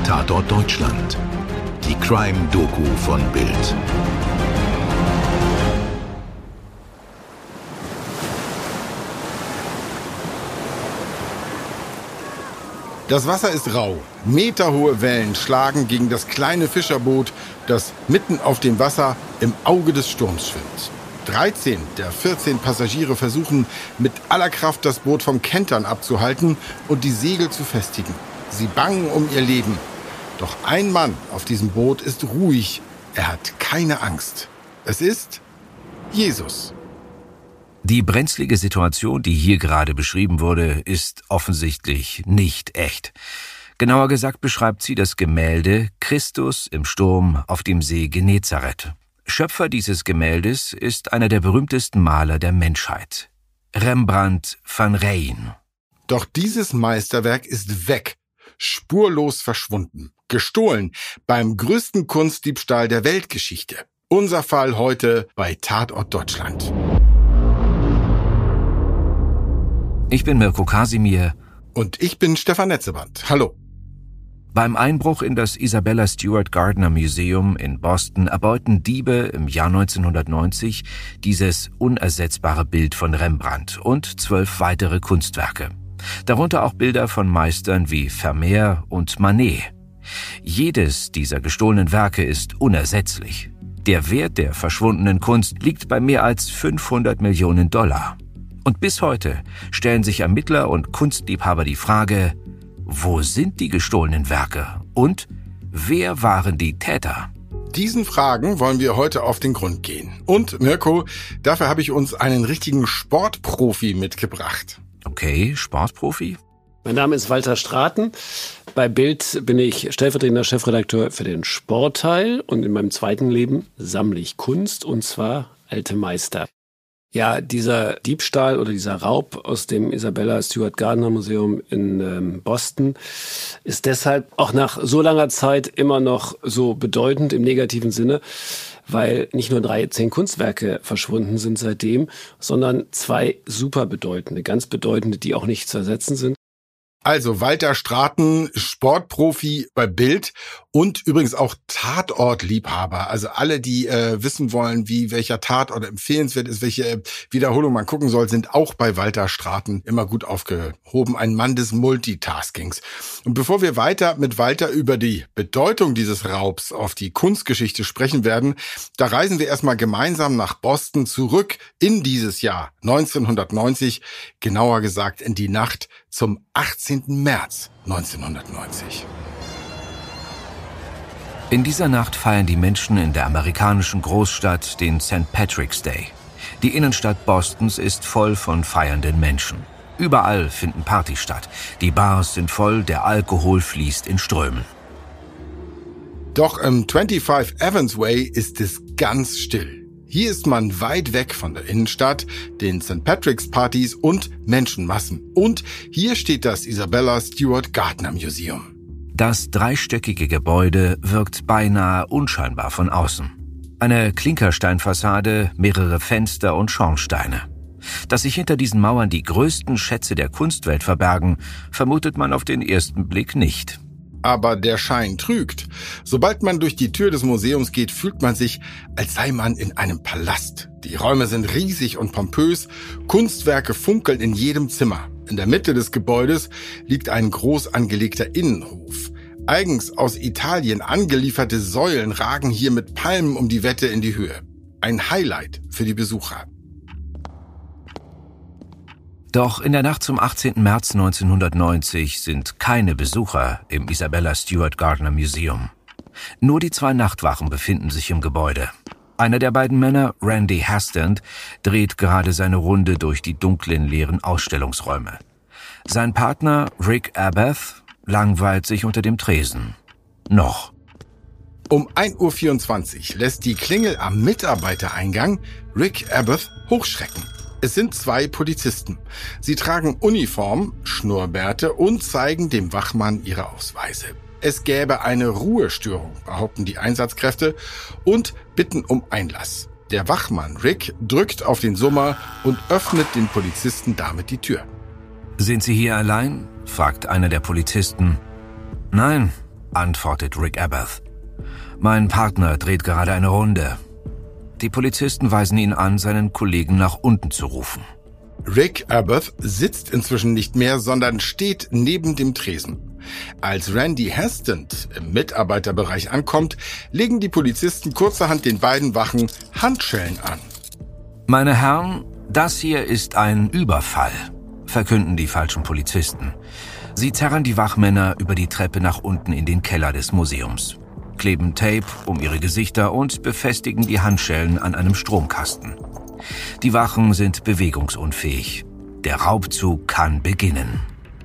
Tatort Deutschland. Die Crime-Doku von Bild. Das Wasser ist rau. Meterhohe Wellen schlagen gegen das kleine Fischerboot, das mitten auf dem Wasser im Auge des Sturms schwimmt. 13 der 14 Passagiere versuchen mit aller Kraft das Boot vom Kentern abzuhalten und die Segel zu festigen. Sie bangen um ihr Leben. Doch ein Mann auf diesem Boot ist ruhig. Er hat keine Angst. Es ist Jesus. Die brenzlige Situation, die hier gerade beschrieben wurde, ist offensichtlich nicht echt. Genauer gesagt beschreibt sie das Gemälde Christus im Sturm auf dem See Genezareth. Schöpfer dieses Gemäldes ist einer der berühmtesten Maler der Menschheit, Rembrandt van Rijn. Doch dieses Meisterwerk ist weg, spurlos verschwunden, gestohlen beim größten Kunstdiebstahl der Weltgeschichte. Unser Fall heute bei Tatort Deutschland. Ich bin Mirko Kasimir. Und ich bin Stefan Netzeband. Hallo. Beim Einbruch in das Isabella Stewart Gardner Museum in Boston erbeuten Diebe im Jahr 1990 dieses unersetzbare Bild von Rembrandt und 12 weitere Kunstwerke. Darunter auch Bilder von Meistern wie Vermeer und Manet. Jedes dieser gestohlenen Werke ist unersetzlich. Der Wert der verschwundenen Kunst liegt bei mehr als 500 Millionen $. Und bis heute stellen sich Ermittler und Kunstliebhaber die Frage, wo sind die gestohlenen Werke und wer waren die Täter? Diesen Fragen wollen wir heute auf den Grund gehen. Und Mirko, dafür habe ich uns einen richtigen Sportprofi mitgebracht. Okay, Sportprofi? Mein Name ist Walter Straten. Bei Bild bin ich stellvertretender Chefredakteur für den Sportteil und in meinem zweiten Leben sammle ich Kunst, und zwar alte Meister. Ja, dieser Diebstahl oder dieser Raub aus dem Isabella Stewart Gardner Museum in Boston ist deshalb auch nach so langer Zeit immer noch so bedeutend im negativen Sinne, weil nicht nur 13 Kunstwerke verschwunden sind seitdem, sondern 2 super bedeutende, ganz bedeutende, die auch nicht zu ersetzen sind. Also Walter Straten, Sportprofi bei Bild und übrigens auch Tatortliebhaber. Also alle, die wissen wollen, wie welcher Tatort empfehlenswert ist, welche Wiederholung man gucken soll, sind auch bei Walter Straten immer gut aufgehoben. Ein Mann des Multitaskings. Und bevor wir weiter mit Walter über die Bedeutung dieses Raubs auf die Kunstgeschichte sprechen werden, da reisen wir erstmal gemeinsam nach Boston zurück in dieses Jahr 1990, genauer gesagt in die Nacht zum 18. März 1990. In dieser Nacht feiern die Menschen in der amerikanischen Großstadt den St. Patrick's Day. Die Innenstadt Bostons ist voll von feiernden Menschen. Überall finden Partys statt. Die Bars sind voll, der Alkohol fließt in Strömen. Doch im 25 Evans Way ist es ganz still. Hier ist man weit weg von der Innenstadt, den St. Patrick's Partys und Menschenmassen. Und hier steht das Isabella Stewart Gardner Museum. Das dreistöckige Gebäude wirkt beinahe unscheinbar von außen. Eine Klinkersteinfassade, mehrere Fenster und Schornsteine. Dass sich hinter diesen Mauern die größten Schätze der Kunstwelt verbergen, vermutet man auf den ersten Blick nicht. Aber der Schein trügt. Sobald man durch die Tür des Museums geht, fühlt man sich, als sei man in einem Palast. Die Räume sind riesig und pompös, Kunstwerke funkeln in jedem Zimmer. In der Mitte des Gebäudes liegt ein groß angelegter Innenhof. Eigens aus Italien angelieferte Säulen ragen hier mit Palmen um die Wette in die Höhe. Ein Highlight für die Besucher. Doch in der Nacht zum 18. März 1990 sind keine Besucher im Isabella Stewart Gardner Museum. Nur die 2 Nachtwachen befinden sich im Gebäude. Einer der beiden Männer, Randy Hastand, dreht gerade seine Runde durch die dunklen, leeren Ausstellungsräume. Sein Partner, Rick Abath, langweilt sich unter dem Tresen. Noch. Um 1:24 Uhr lässt die Klingel am Mitarbeitereingang Rick Abath hochschrecken. Es sind 2 Polizisten. Sie tragen Uniform, Schnurrbärte und zeigen dem Wachmann ihre Ausweise. Es gäbe eine Ruhestörung, behaupten die Einsatzkräfte und bitten um Einlass. Der Wachmann Rick drückt auf den Summer und öffnet den Polizisten damit die Tür. »Sind Sie hier allein?« fragt einer der Polizisten. »Nein, antwortet Rick Abath. Mein Partner dreht gerade eine Runde. Die Polizisten weisen ihn an, seinen Kollegen nach unten zu rufen. Rick Abath sitzt inzwischen nicht mehr, sondern steht neben dem Tresen. Als Randy Heston im Mitarbeiterbereich ankommt, legen die Polizisten kurzerhand den beiden Wachen Handschellen an. Meine Herren, das hier ist ein Überfall, verkünden die falschen Polizisten. Sie zerren die Wachmänner über die Treppe nach unten in den Keller des Museums, kleben Tape um ihre Gesichter und befestigen die Handschellen an einem Stromkasten. Die Wachen sind bewegungsunfähig. Der Raubzug kann beginnen.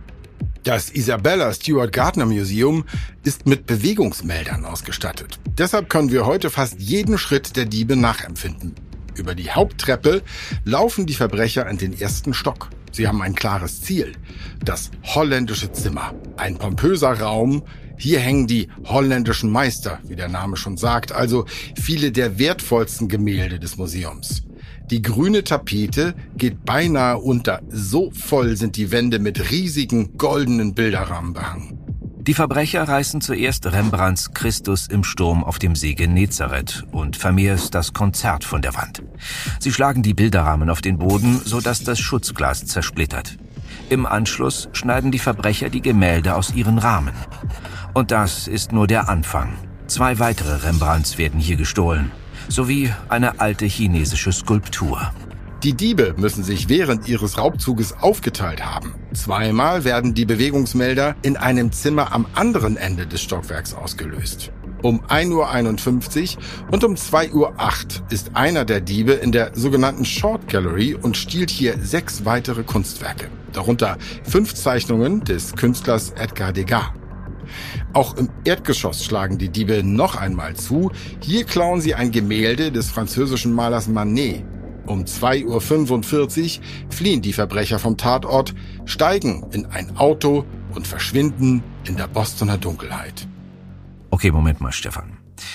Das Isabella Stewart Gardner Museum ist mit Bewegungsmeldern ausgestattet. Deshalb können wir heute fast jeden Schritt der Diebe nachempfinden. Über die Haupttreppe laufen die Verbrecher in den ersten Stock. Sie haben ein klares Ziel: das holländische Zimmer. Ein pompöser Raum. Hier hängen die holländischen Meister, wie der Name schon sagt, also viele der wertvollsten Gemälde des Museums. Die grüne Tapete geht beinahe unter. So voll sind die Wände mit riesigen goldenen Bilderrahmen behangen. Die Verbrecher reißen zuerst Rembrandts Christus im Sturm auf dem See Genezareth und Vermeers das Konzert von der Wand. Sie schlagen die Bilderrahmen auf den Boden, sodass das Schutzglas zersplittert. Im Anschluss schneiden die Verbrecher die Gemälde aus ihren Rahmen. Und das ist nur der Anfang. 2 weitere Rembrandts werden hier gestohlen, sowie eine alte chinesische Skulptur. Die Diebe müssen sich während ihres Raubzuges aufgeteilt haben. 2-mal werden die Bewegungsmelder in einem Zimmer am anderen Ende des Stockwerks ausgelöst. Um 1:51 Uhr und um 2:08 Uhr ist einer der Diebe in der sogenannten Short Gallery und stiehlt hier 6 weitere Kunstwerke, darunter 5 Zeichnungen des Künstlers Edgar Degas. Auch im Erdgeschoss schlagen die Diebe noch einmal zu. Hier klauen sie ein Gemälde des französischen Malers Manet. Um 2:45 Uhr fliehen die Verbrecher vom Tatort, steigen in ein Auto und verschwinden in der Bostoner Dunkelheit. Okay, Moment mal, Stefan.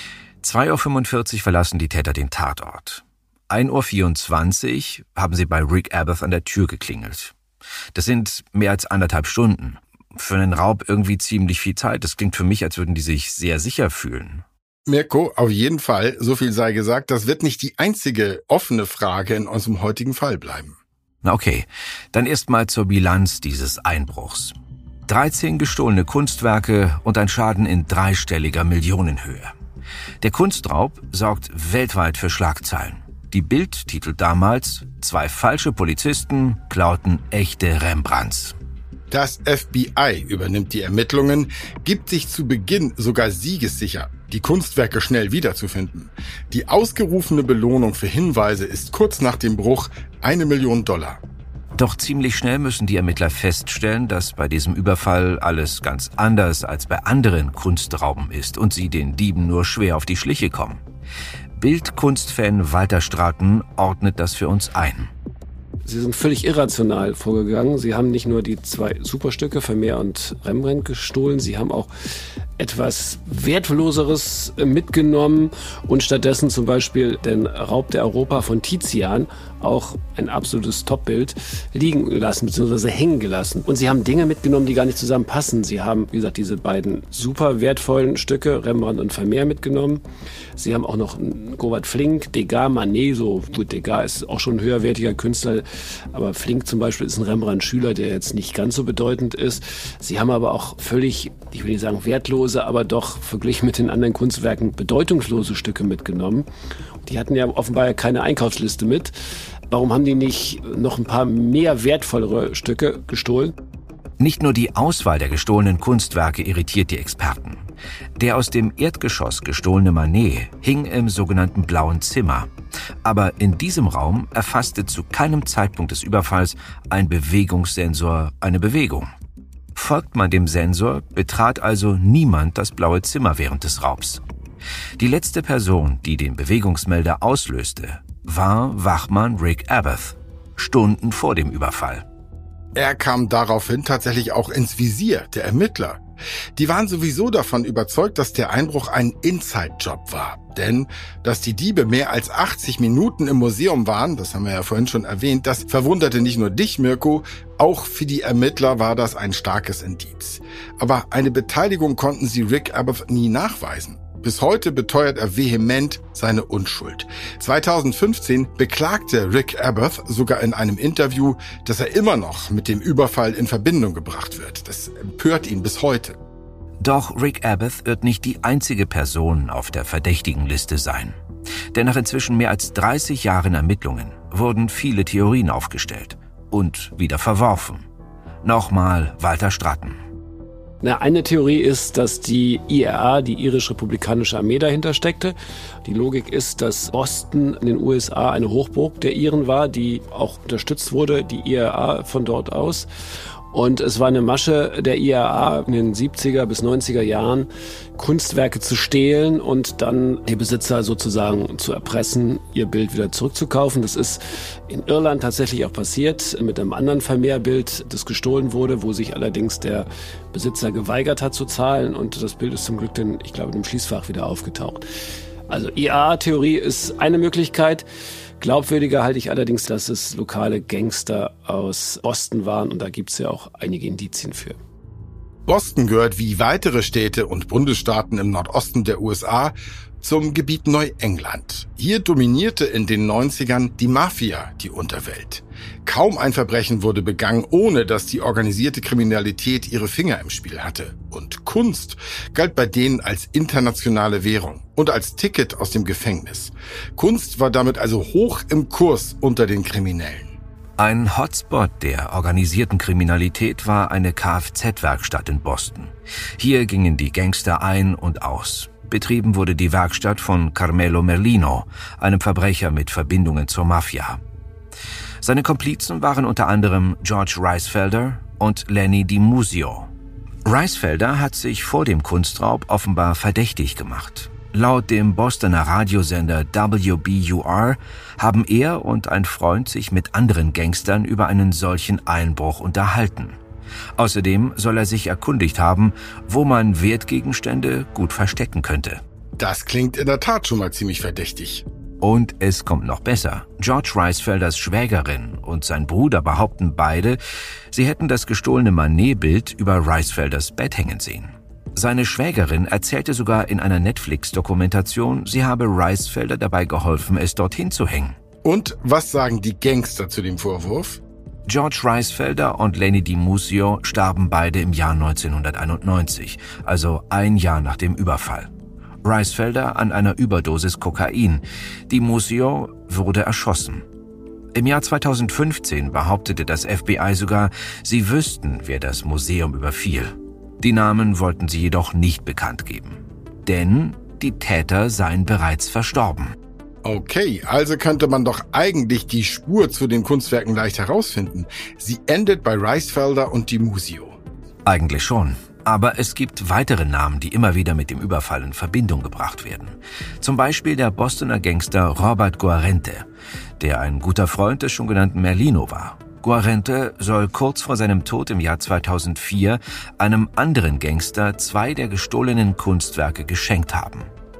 2:45 Uhr verlassen die Täter den Tatort. 1:24 Uhr haben sie bei Rick Abath an der Tür geklingelt. Das sind mehr als 1,5 Stunden. Für einen Raub irgendwie ziemlich viel Zeit. Das klingt für mich, als würden die sich sehr sicher fühlen. Mirko, auf jeden Fall, so viel sei gesagt, das wird nicht die einzige offene Frage in unserem heutigen Fall bleiben. Na okay, dann erst mal zur Bilanz dieses Einbruchs. 13 gestohlene Kunstwerke und ein Schaden in dreistelliger Millionenhöhe. Der Kunstraub sorgt weltweit für Schlagzeilen. Die Bild titelt damals: 2 falsche Polizisten klauten echte Rembrandts. Das FBI übernimmt die Ermittlungen, gibt sich zu Beginn sogar siegessicher, die Kunstwerke schnell wiederzufinden. Die ausgerufene Belohnung für Hinweise ist kurz nach dem Bruch $1 Million. Doch ziemlich schnell müssen die Ermittler feststellen, dass bei diesem Überfall alles ganz anders als bei anderen Kunstrauben ist und sie den Dieben nur schwer auf die Schliche kommen. Bildkunstfan Walter Straten ordnet das für uns ein. Sie sind völlig irrational vorgegangen. Sie haben nicht nur die 2 Superstücke, Vermeer und Rembrandt, gestohlen, sie haben auch etwas Wertloseres mitgenommen und stattdessen zum Beispiel den Raub der Europa von Tizian, auch ein absolutes Topbild, liegen lassen bzw. hängen gelassen. Und sie haben Dinge mitgenommen, die gar nicht zusammenpassen. Sie haben, wie gesagt, diese beiden super wertvollen Stücke, Rembrandt und Vermeer, mitgenommen. Sie haben auch noch einen Govard Flinck, Degas, Manet, so gut, Degas ist auch schon ein höherwertiger Künstler, aber Flinck zum Beispiel ist ein Rembrandt-Schüler, der jetzt nicht ganz so bedeutend ist. Sie haben aber auch völlig, ich will nicht sagen wertlose, aber doch verglichen mit den anderen Kunstwerken bedeutungslose Stücke mitgenommen. Die hatten ja offenbar keine Einkaufsliste mit. Warum haben die nicht noch ein paar mehr wertvollere Stücke gestohlen? Nicht nur die Auswahl der gestohlenen Kunstwerke irritiert die Experten. Der aus dem Erdgeschoss gestohlene Manet hing im sogenannten Blauen Zimmer. Aber in diesem Raum erfasste zu keinem Zeitpunkt des Überfalls ein Bewegungssensor eine Bewegung. Folgt man dem Sensor, betrat also niemand das Blaue Zimmer während des Raubs. Die letzte Person, die den Bewegungsmelder auslöste, war Wachmann Rick Abath, Stunden vor dem Überfall. Er kam daraufhin tatsächlich auch ins Visier der Ermittler. Die waren sowieso davon überzeugt, dass der Einbruch ein Inside-Job war. Denn, dass die Diebe mehr als 80 Minuten im Museum waren, das haben wir ja vorhin schon erwähnt, das verwunderte nicht nur dich, Mirko, auch für die Ermittler war das ein starkes Indiz. Aber eine Beteiligung konnten sie Rick Abbott nie nachweisen. Bis heute beteuert er vehement seine Unschuld. 2015 beklagte Rick Abbott sogar in einem Interview, dass er immer noch mit dem Überfall in Verbindung gebracht wird. Das empört ihn bis heute. Doch Rick Abbott wird nicht die einzige Person auf der verdächtigen Liste sein. Denn nach inzwischen mehr als 30 Jahren Ermittlungen wurden viele Theorien aufgestellt und wieder verworfen. Nochmal Walter Stratton. Eine Theorie ist, dass die IRA, die irisch-republikanische Armee, dahinter steckte. Die Logik ist, dass Boston in den USA eine Hochburg der Iren war, die auch unterstützt wurde, die IRA von dort aus. Und es war eine Masche der IRA in den 70er bis 90er Jahren, Kunstwerke zu stehlen und dann die Besitzer sozusagen zu erpressen, ihr Bild wieder zurückzukaufen. Das ist in Irland tatsächlich auch passiert mit einem anderen Vermehrbild, das gestohlen wurde, wo sich allerdings der Besitzer geweigert hat zu zahlen. Und das Bild ist zum Glück dann, ich glaube, im Schließfach wieder aufgetaucht. Also IRA-Theorie ist eine Möglichkeit. Glaubwürdiger halte ich allerdings, dass es lokale Gangster aus Boston waren und da gibt es ja auch einige Indizien für. Boston gehört wie weitere Städte und Bundesstaaten im Nordosten der USA zum Gebiet Neuengland. Hier dominierte in den 90ern die Mafia, die Unterwelt. Kaum ein Verbrechen wurde begangen, ohne dass die organisierte Kriminalität ihre Finger im Spiel hatte. Und Kunst galt bei denen als internationale Währung und als Ticket aus dem Gefängnis. Kunst war damit also hoch im Kurs unter den Kriminellen. Ein Hotspot der organisierten Kriminalität war eine Kfz-Werkstatt in Boston. Hier gingen die Gangster ein und aus. Betrieben wurde die Werkstatt von Carmelo Merlino, einem Verbrecher mit Verbindungen zur Mafia. Seine Komplizen waren unter anderem George Reisfelder und Lenny DiMusio. Reisfelder hat sich vor dem Kunstraub offenbar verdächtig gemacht. Laut dem Bostoner Radiosender WBUR haben er und ein Freund sich mit anderen Gangstern über einen solchen Einbruch unterhalten. Außerdem soll er sich erkundigt haben, wo man Wertgegenstände gut verstecken könnte. Das klingt in der Tat schon mal ziemlich verdächtig. Und es kommt noch besser. George Reisfelders Schwägerin und sein Bruder behaupten beide, sie hätten das gestohlene Manet-Bild über Reisfelders Bett hängen sehen. Seine Schwägerin erzählte sogar in einer Netflix-Dokumentation, sie habe Reisfelder dabei geholfen, es dorthin zu hängen. Und was sagen die Gangster zu dem Vorwurf? George Reisfelder und Lenny DiMusio starben beide im Jahr 1991, also ein Jahr nach dem Überfall. Reisfelder an einer Überdosis Kokain. DiMusio wurde erschossen. Im Jahr 2015 behauptete das FBI sogar, sie wüssten, wer das Museum überfiel. Die Namen wollten sie jedoch nicht bekannt geben. Denn die Täter seien bereits verstorben. Okay, also könnte man doch eigentlich die Spur zu den Kunstwerken leicht herausfinden. Sie endet bei Reisfelder und DiMusio. Eigentlich schon. Aber es gibt weitere Namen, die immer wieder mit dem Überfall in Verbindung gebracht werden. Zum Beispiel der Bostoner Gangster Robert Guarente, der ein guter Freund des schon genannten Merlino war. Guarente soll kurz vor seinem Tod im Jahr 2004 einem anderen Gangster 2 der gestohlenen Kunstwerke geschenkt haben.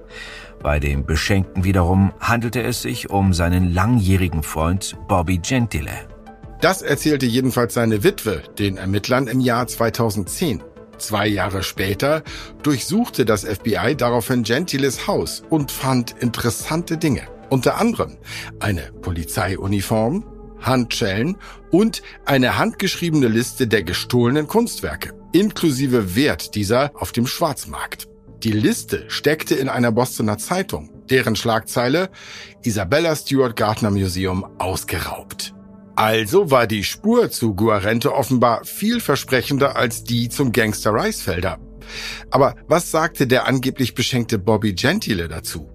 Bei dem Beschenkten wiederum handelte es sich um seinen langjährigen Freund Bobby Gentile. Das erzählte jedenfalls seine Witwe den Ermittlern im Jahr 2010. 2 Jahre später durchsuchte das FBI daraufhin Gentiles Haus und fand interessante Dinge. Unter anderem eine Polizeiuniform, Handschellen und eine handgeschriebene Liste der gestohlenen Kunstwerke, inklusive Wert dieser auf dem Schwarzmarkt. Die Liste steckte in einer Bostoner Zeitung, deren Schlagzeile Isabella Stewart Gardner Museum ausgeraubt. Also war die Spur zu Guarente offenbar vielversprechender als die zum Gangster Reisfelder. Aber was sagte der angeblich beschenkte Bobby Gentile dazu?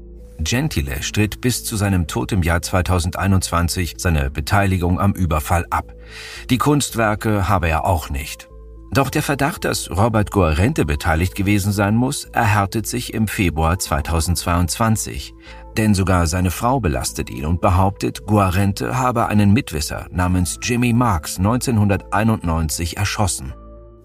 Gentile stritt bis zu seinem Tod im Jahr 2021 seine Beteiligung am Überfall ab. Die Kunstwerke habe er auch nicht. Doch der Verdacht, dass Robert Guarente beteiligt gewesen sein muss, erhärtet sich im Februar 2022. Denn sogar seine Frau belastet ihn und behauptet, Guarente habe einen Mitwisser namens Jimmy Marks 1991 erschossen.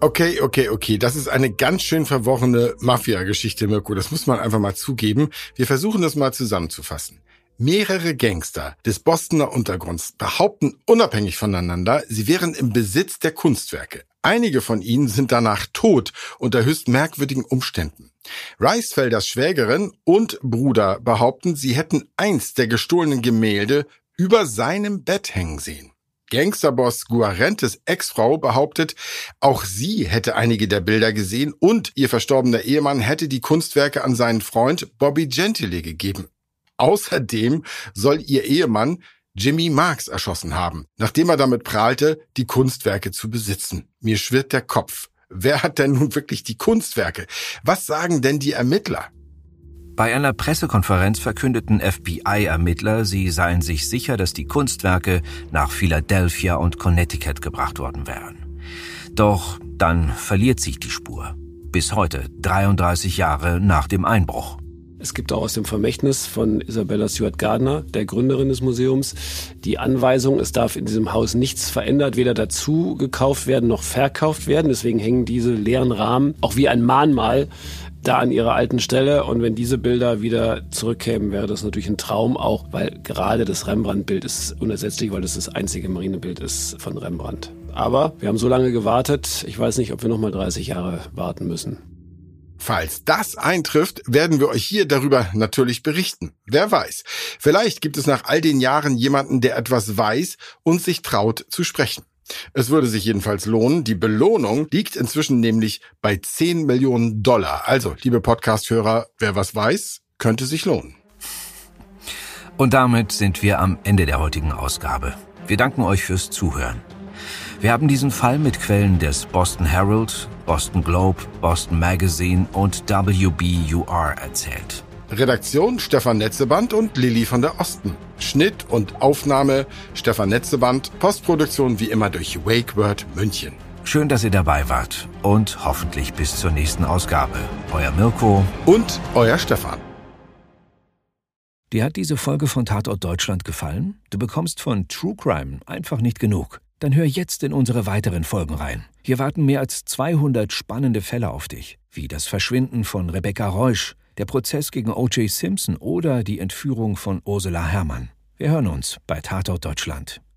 Okay. Das ist eine ganz schön verworrene Mafia-Geschichte, Mirko. Das muss man einfach mal zugeben. Wir versuchen das mal zusammenzufassen. Mehrere Gangster des Bostoner Untergrunds behaupten unabhängig voneinander, sie wären im Besitz der Kunstwerke. Einige von ihnen sind danach tot unter höchst merkwürdigen Umständen. Reisfelders Schwägerin und Bruder behaupten, sie hätten eins der gestohlenen Gemälde über seinem Bett hängen sehen. Gangsterboss Guarentes Ex-Frau behauptet, auch sie hätte einige der Bilder gesehen und ihr verstorbener Ehemann hätte die Kunstwerke an seinen Freund Bobby Gentile gegeben. Außerdem soll ihr Ehemann Jimmy Marks erschossen haben, nachdem er damit prahlte, die Kunstwerke zu besitzen. Mir schwirrt der Kopf. Wer hat denn nun wirklich die Kunstwerke? Was sagen denn die Ermittler? Bei einer Pressekonferenz verkündeten FBI-Ermittler, sie seien sich sicher, dass die Kunstwerke nach Philadelphia und Connecticut gebracht worden wären. Doch dann verliert sich die Spur. Bis heute, 33 Jahre nach dem Einbruch. Es gibt auch aus dem Vermächtnis von Isabella Stewart Gardner, der Gründerin des Museums, die Anweisung, es darf in diesem Haus nichts verändert, weder dazu gekauft werden noch verkauft werden. Deswegen hängen diese leeren Rahmen auch wie ein Mahnmal da an ihrer alten Stelle. Und wenn diese Bilder wieder zurückkämen, wäre das natürlich ein Traum, auch weil gerade das Rembrandt-Bild ist unersetzlich, weil es das einzige Marinebild ist von Rembrandt. Aber wir haben so lange gewartet, ich weiß nicht, ob wir noch mal 30 Jahre warten müssen. Falls das eintrifft, werden wir euch hier darüber natürlich berichten. Wer weiß, vielleicht gibt es nach all den Jahren jemanden, der etwas weiß und sich traut zu sprechen. Es würde sich jedenfalls lohnen. Die Belohnung liegt inzwischen nämlich bei $10 Millionen. Also, liebe Podcast-Hörer, wer was weiß, könnte sich lohnen. Und damit sind wir am Ende der heutigen Ausgabe. Wir danken euch fürs Zuhören. Wir haben diesen Fall mit Quellen des Boston Herald, Boston Globe, Boston Magazine und WBUR erzählt. Redaktion Stefan Netzeband und Lilly von der Osten. Schnitt und Aufnahme Stefan Netzeband. Postproduktion wie immer durch WakeWord München. Schön, dass ihr dabei wart und hoffentlich bis zur nächsten Ausgabe. Euer Mirko und euer Stefan. Dir hat diese Folge von Tatort Deutschland gefallen? Du bekommst von True Crime einfach nicht genug. Dann hör jetzt in unsere weiteren Folgen rein. Hier warten mehr als 200 spannende Fälle auf dich, wie das Verschwinden von Rebecca Reusch, der Prozess gegen O.J. Simpson oder die Entführung von Ursula Herrmann. Wir hören uns bei Tatort Deutschland.